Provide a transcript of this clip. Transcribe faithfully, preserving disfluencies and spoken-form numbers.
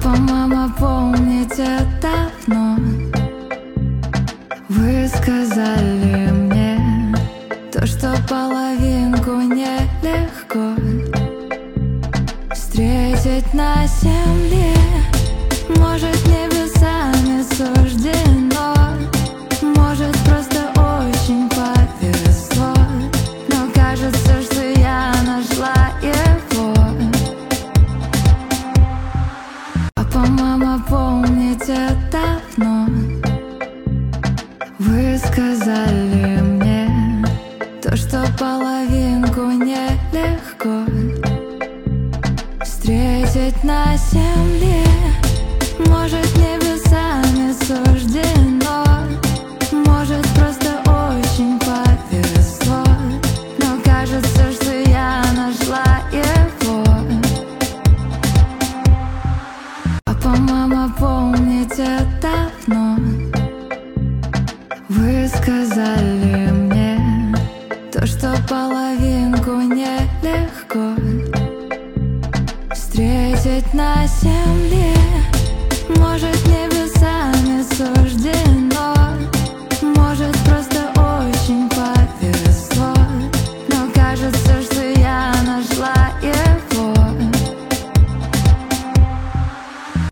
Папа, мама, помните давно вы сказали мне то, что половинку нелегко встретить на земле. Может, небесами суждено, может, просто очень повезло, но кажется, что я нашла его. Папа, мама, помните давно вы сказали мне то, что половинку нелегко встретить на земле. Может, небесами суждено, может, просто очень повезло, но кажется, что я нашла его. Папа, мама, помните давно вы сказали мне то, что половинку нелегко встретить на земле. Может,